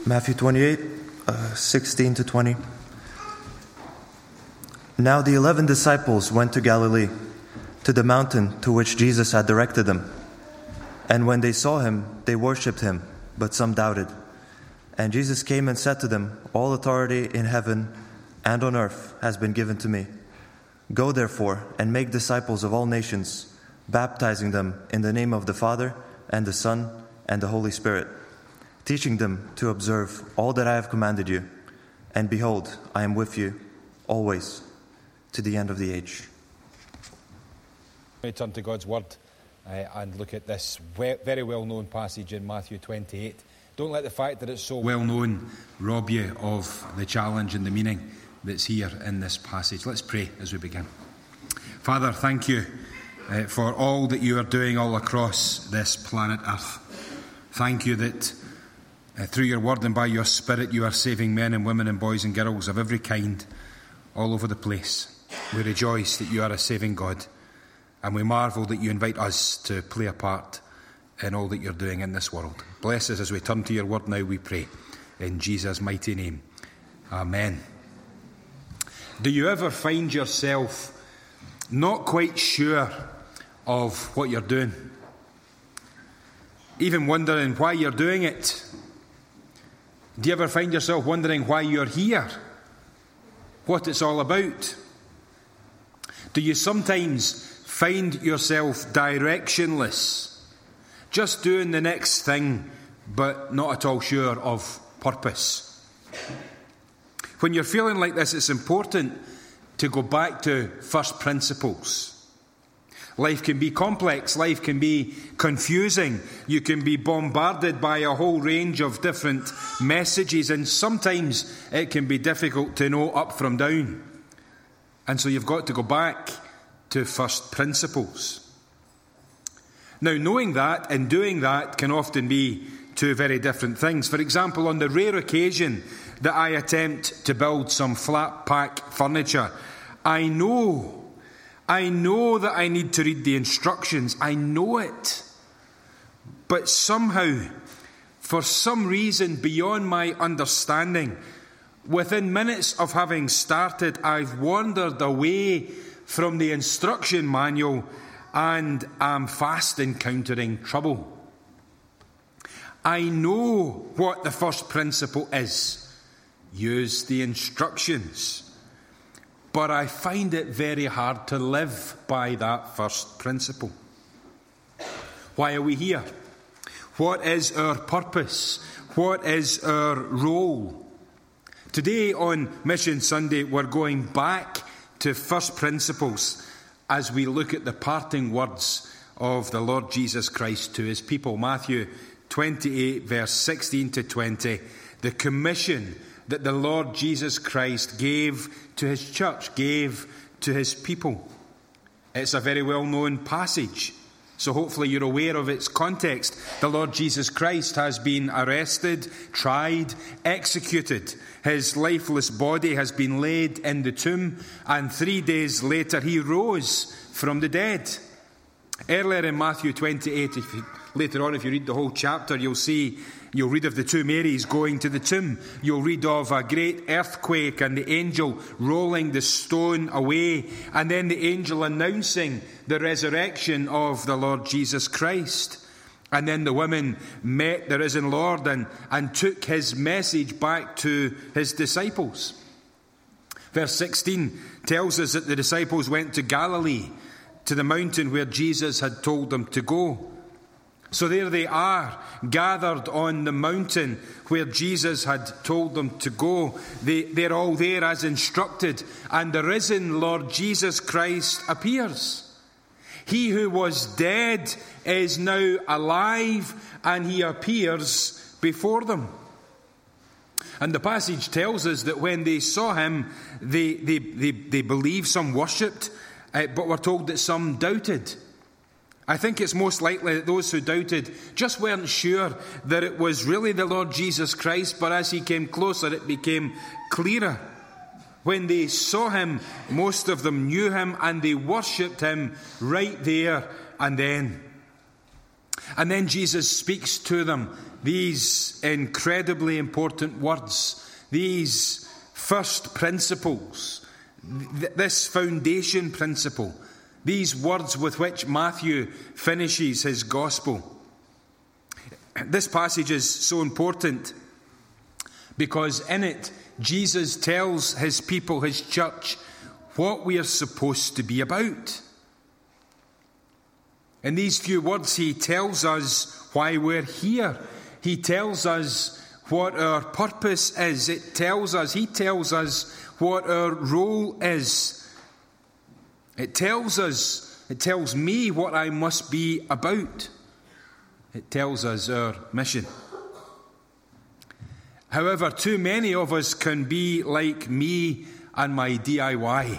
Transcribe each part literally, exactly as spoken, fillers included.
Matthew twenty-eight, uh, sixteen to twenty. Now the eleven disciples went to Galilee, to the mountain to which Jesus had directed them. And when they saw him, they worshipped him, but some doubted. And Jesus came and said to them, "All authority in heaven and on earth has been given to me. Go therefore and make disciples of all nations, baptizing them in the name of the Father and the Son and the Holy Spirit, teaching them to observe all that I have commanded you. And behold, I am with you always to the end of the age." We turn to God's Word uh, and look at this we- very well-known passage in Matthew twenty-eight. Don't let the fact that it's so well-known rob you of the challenge and the meaning that's here in this passage. Let's pray as we begin. Father, thank you uh, for all that you are doing all across this planet Earth. Thank you that uh, through your word and by your Spirit you are saving men and women and boys and girls of every kind all over the place. We rejoice that you are a saving God, and we marvel that you invite us to play a part in all that you're doing in this world. Bless us as we turn to your word now, we pray. In Jesus' mighty name. Amen. Do you ever find yourself not quite sure of what you're doing? Even wondering why you're doing it? Do you ever find yourself wondering why you're here? What it's all about? Do you sometimes find yourself directionless, just doing the next thing, but not at all sure of purpose? When you're feeling like this, it's important to go back to first principles. Life can be complex, life can be confusing. You can be bombarded by a whole range of different messages, and sometimes it can be difficult to know up from down. And so you've got to go back to first principles. Now, knowing that and doing that can often be two very different things. For example, on the rare occasion that I attempt to build some flat pack furniture, I know, I know that I need to read the instructions. I know it. But somehow, for some reason beyond my understanding, within minutes of having started, I've wandered away from the instruction manual and am fast encountering trouble. I know what the first principle is. Use the instructions. But I find it very hard to live by that first principle. Why are we here? What is our purpose? What is our role? Today on Mission Sunday, we're going back to first principles as we look at the parting words of the Lord Jesus Christ to his people. Matthew twenty-eight, verse sixteen to twenty, the commission that the Lord Jesus Christ gave to his church, gave to his people. It's a very well-known passage, so hopefully you're aware of its context. The Lord Jesus Christ has been arrested, tried, executed. His lifeless body has been laid in the tomb, and three days later he rose from the dead. Earlier in Matthew twenty-eight, if you, later on if you read the whole chapter, you'll see, you'll read of the two Marys going to the tomb. You'll read of a great earthquake and the angel rolling the stone away, and then the angel announcing the resurrection of the Lord Jesus Christ. And then the women met the risen Lord and, and took his message back to his disciples. Verse sixteen tells us that the disciples went to Galilee, to the mountain where Jesus had told them to go. So there they are, gathered on the mountain where Jesus had told them to go. They, they're all there as instructed, and the risen Lord Jesus Christ appears. He who was dead is now alive, and he appears before them. And the passage tells us that when they saw him, they, they, they, they believed, some worshipped, uh, but we're told that some doubted. I think it's most likely that those who doubted just weren't sure that it was really the Lord Jesus Christ, but as he came closer, it became clearer. When they saw him, most of them knew him, and they worshipped him right there and then. And then Jesus speaks to them these incredibly important words, these first principles, th- this foundation principle, these words with which Matthew finishes his gospel. This passage is so important because in it, Jesus tells his people, his church, what we are supposed to be about. In these few words, he tells us why we're here. He tells us what our purpose is. It tells us, he tells us what our role is. It tells us, it tells me what I must be about. It tells us our mission. However, too many of us can be like me and my D I Y.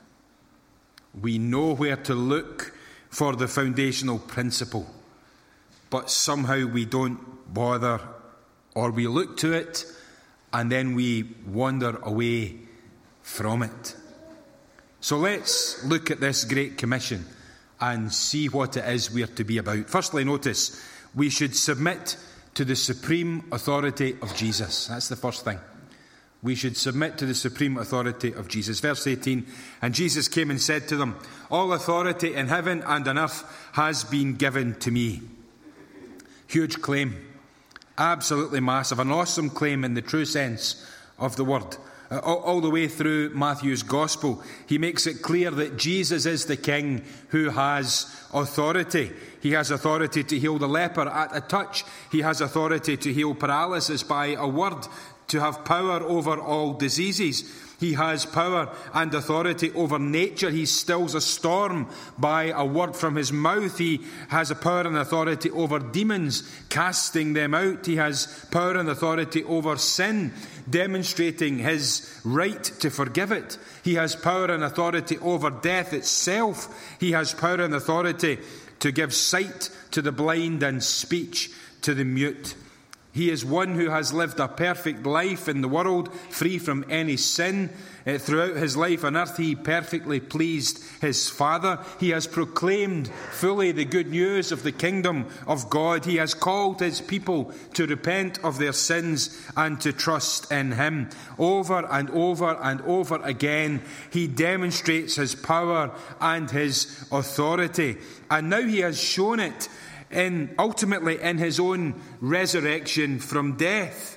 We know where to look for the foundational principle, but somehow we don't bother, or we look to it and then we wander away from it. So let's look at this Great Commission and see what it is we are to be about. Firstly, notice, we should submit to the supreme authority of Jesus. That's the first thing. We should submit to the supreme authority of Jesus. Verse eighteen, and Jesus came and said to them, all authority in heaven and on earth has been given to me. Huge claim. Absolutely massive. An awesome claim in the true sense of the word. Uh, all, all the way through Matthew's gospel, he makes it clear that Jesus is the King who has authority. He has authority to heal the leper at a touch. He has authority to heal paralysis by a word, to have power over all diseases. He has power and authority over nature. He stills a storm by a word from his mouth. He has a power and authority over demons, casting them out. He has power and authority over sin, demonstrating his right to forgive it. He has power and authority over death itself. He has power and authority to give sight to the blind and speech to the mute. He is one who has lived a perfect life in the world, free from any sin. Uh, throughout his life on earth, he perfectly pleased his Father. He has proclaimed fully the good news of the kingdom of God. He has called his people to repent of their sins and to trust in him. Over and over and over again, he demonstrates his power and his authority. And now he has shown it in ultimately in his own resurrection from death.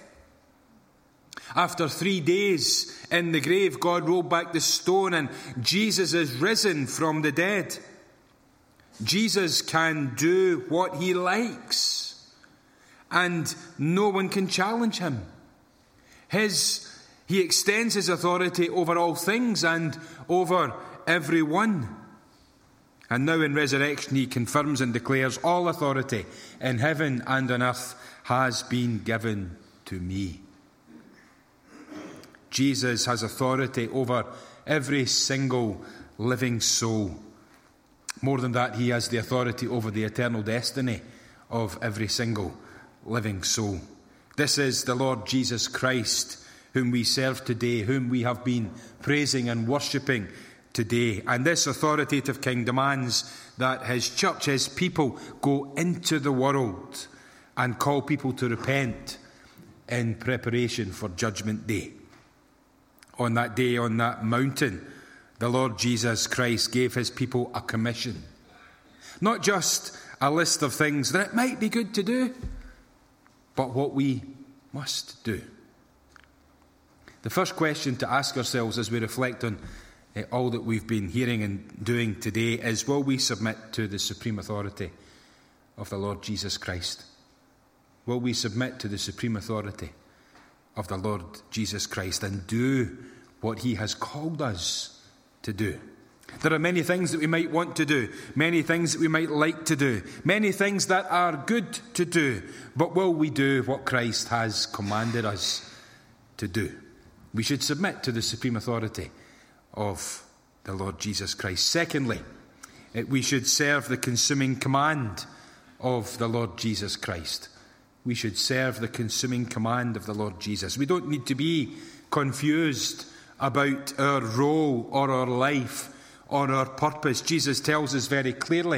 After three days in the grave, God rolled back the stone and Jesus is risen from the dead. Jesus can do what he likes and no one can challenge him. His, he extends his authority over all things and over everyone. And now in resurrection he confirms and declares, all authority in heaven and on earth has been given to me. Jesus has authority over every single living soul. More than that, he has the authority over the eternal destiny of every single living soul. This is the Lord Jesus Christ, whom we serve today, whom we have been praising and worshipping today. And this authoritative King demands that his church, his people, go into the world and call people to repent in preparation for Judgment Day. On that day, on that mountain, the Lord Jesus Christ gave his people a commission. Not just a list of things that it might be good to do, but what we must do. The first question to ask ourselves as we reflect on uh, all that we've been hearing and doing today is, will we submit to the supreme authority of the Lord Jesus Christ? Will we submit to the supreme authority of the Lord Jesus Christ and do what he has called us to do? There are many things that we might want to do, many things that we might like to do, many things that are good to do, but will we do what Christ has commanded us to do? We should submit to the supreme authority of the Lord Jesus Christ. Secondly, we should serve the consuming command of the Lord Jesus Christ. We should serve the consuming command of the Lord Jesus. We don't need to be confused about our role or our life or our purpose. Jesus tells us very clearly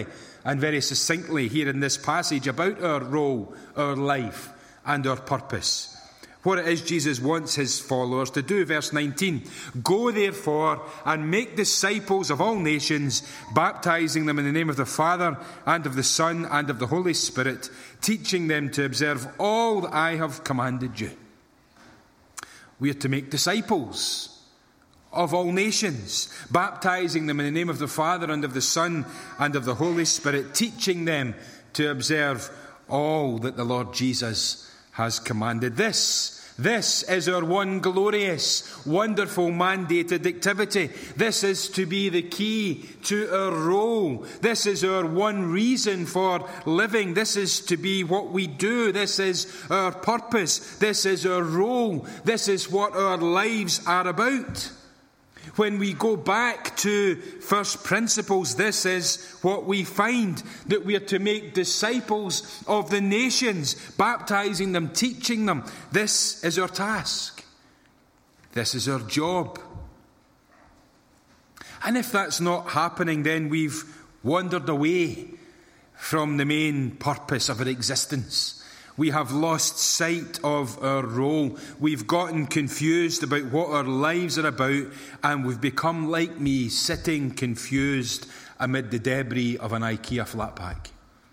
and very succinctly here in this passage about our role, our life, and our purpose. What it is Jesus wants his followers to do. Verse nineteen, "Go therefore and make disciples of all nations, baptizing them in the name of the Father and of the Son and of the Holy Spirit, teaching them to observe all that I have commanded you." We are to make disciples of all nations, baptizing them in the name of the Father and of the Son and of the Holy Spirit, teaching them to observe all that the Lord Jesus has commanded. This, this is our one glorious, wonderful mandated activity. This is to be the key to our role. This is our one reason for living. This is to be what we do. This is our purpose. This is our role. This is what our lives are about. When we go back to first principles, this is what we find, that we are to make disciples of the nations, baptizing them, teaching them. This is our task. This is our job. And if that's not happening, then we've wandered away from the main purpose of our existence. We have lost sight of our role. We've gotten confused about what our lives are about, and we've become like me, sitting confused amid the debris of an IKEA flat pack.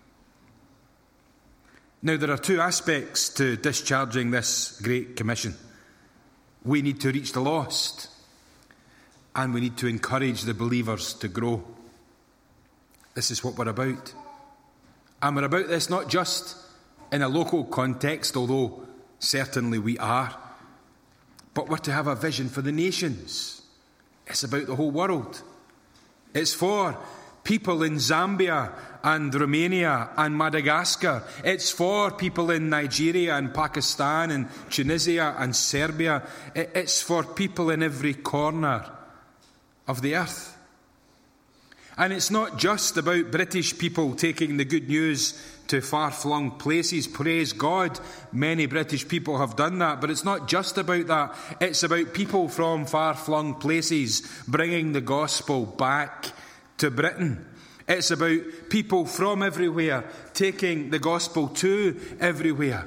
Now, there are two aspects to discharging this Great Commission. We need to reach the lost, and we need to encourage the believers to grow. This is what we're about. And we're about this not just in a local context, although certainly we are, but we're to have a vision for the nations. It's about the whole world. It's for people in Zambia and Romania and Madagascar. It's for people in Nigeria and Pakistan and Tunisia and Serbia. It's for people in every corner of the earth. And it's not just about British people taking the good news to far-flung places. Praise God, many British people have done that. But it's not just about that. It's about people from far-flung places bringing the gospel back to Britain. It's about people from everywhere taking the gospel to everywhere.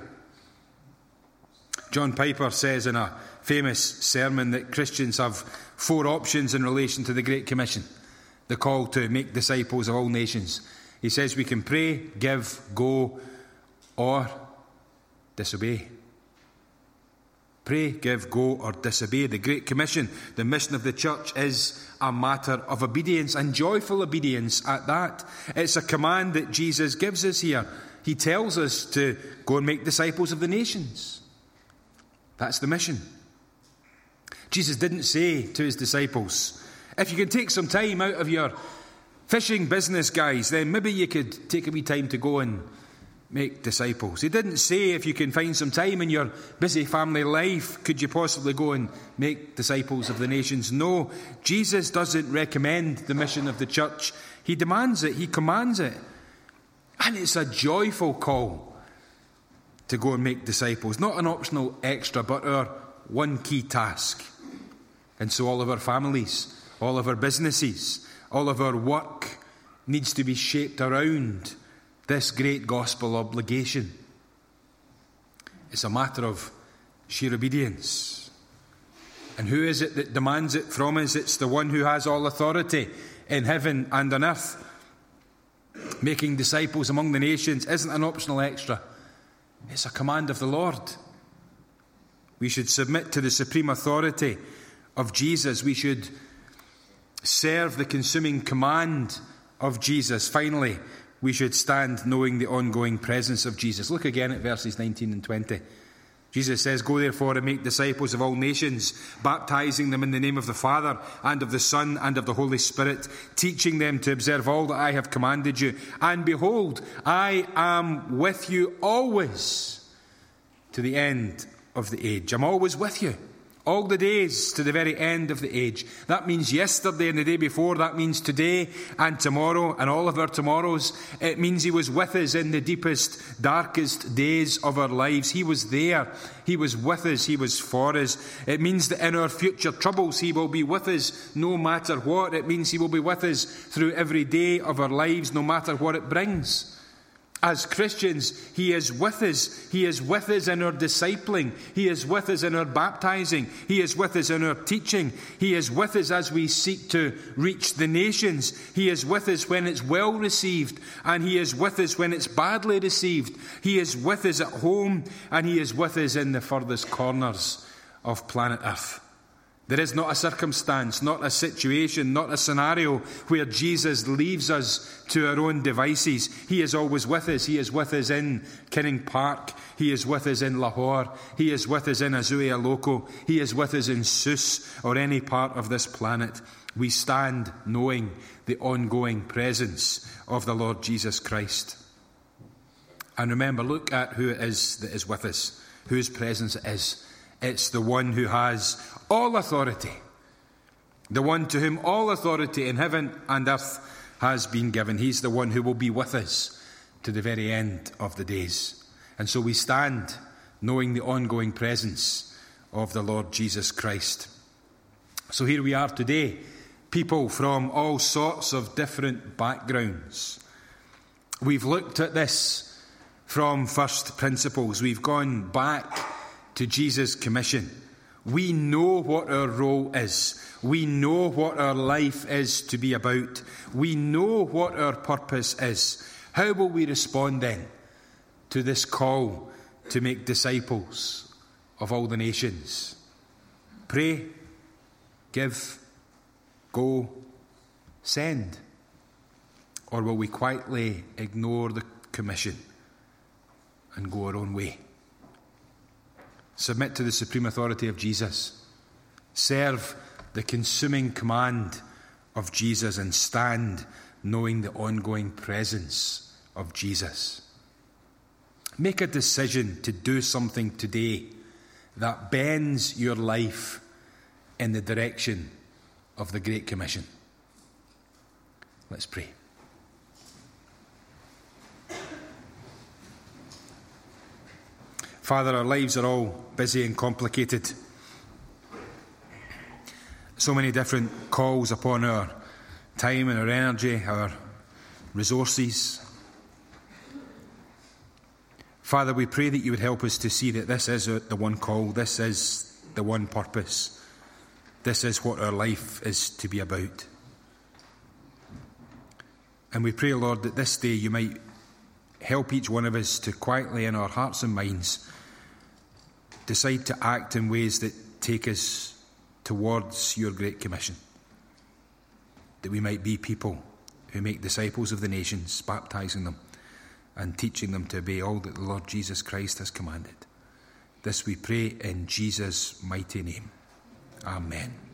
John Piper says in a famous sermon that Christians have four options in relation to the Great Commission, the call to make disciples of all nations. He says we can pray, give, go, or disobey. Pray, give, go, or disobey. The Great Commission, the mission of the church, is a matter of obedience, and joyful obedience at that. It's a command that Jesus gives us here. He tells us to go and make disciples of the nations. That's the mission. Jesus didn't say to his disciples, if you can take some time out of your fishing business, guys, then maybe you could take a wee time to go and make disciples. He didn't say if you can find some time in your busy family life, could you possibly go and make disciples of the nations? No, Jesus doesn't recommend the mission of the church. He demands it, he commands it. And it's a joyful call to go and make disciples. Not an optional extra, but our one key task. And so all of our families, all of our businesses, all of our work needs to be shaped around this great gospel obligation. It's a matter of sheer obedience. And who is it that demands it from us? It's the one who has all authority in heaven and on earth. Making disciples among the nations isn't an optional extra. It's a command of the Lord. We should submit to the supreme authority of Jesus. We should serve the consuming command of Jesus. Finally, we should stand knowing the ongoing presence of Jesus. Look again at verses nineteen and twenty. Jesus says, go therefore and make disciples of all nations, baptizing them in the name of the Father and of the Son and of the Holy Spirit, teaching them to observe all that I have commanded you. And behold, I am with you always to the end of the age. I'm always with you. All the days to the very end of the age. That means yesterday and the day before. That means today and tomorrow and all of our tomorrows. It means he was with us in the deepest, darkest days of our lives. He was there. He was with us. He was for us. It means that in our future troubles, he will be with us no matter what. It means he will be with us through every day of our lives, no matter what it brings. As Christians, he is with us. He is with us in our discipling. He is with us in our baptizing. He is with us in our teaching. He is with us as we seek to reach the nations. He is with us when it's well received, and he is with us when it's badly received. He is with us at home, and he is with us in the furthest corners of planet Earth. There is not a circumstance, not a situation, not a scenario where Jesus leaves us to our own devices. He is always with us. He is with us in Kinning Park. He is with us in Lahore. He is with us in Azuia Loco. He is with us in Sus or any part of this planet. We stand knowing the ongoing presence of the Lord Jesus Christ. And remember, look at who it is that is with us, whose presence it is. It's the one who has all authority, the one to whom all authority in heaven and earth has been given. He's the one who will be with us to the very end of the days. And so we stand knowing the ongoing presence of the Lord Jesus Christ. So here we are today, people from all sorts of different backgrounds. We've looked at this from first principles. We've gone back to Jesus' commission. We know what our role is. We know what our life is to be about. We know what our purpose is. How will we respond then to this call to make disciples of all the nations? Pray, give, go, send. Or will we quietly ignore the commission and go our own way? Submit to the supreme authority of Jesus. Serve the consuming command of Jesus and stand knowing the ongoing presence of Jesus. Make a decision to do something today that bends your life in the direction of the Great Commission. Let's pray. Father, our lives are all busy and complicated. So many different calls upon our time and our energy, our resources. Father, we pray that you would help us to see that this is the one call, this is the one purpose, this is what our life is to be about. And we pray, Lord, that this day you might help each one of us to quietly in our hearts and minds decide to act in ways that take us towards your Great Commission. That we might be people who make disciples of the nations, baptizing them and teaching them to obey all that the Lord Jesus Christ has commanded. This we pray in Jesus' mighty name. Amen.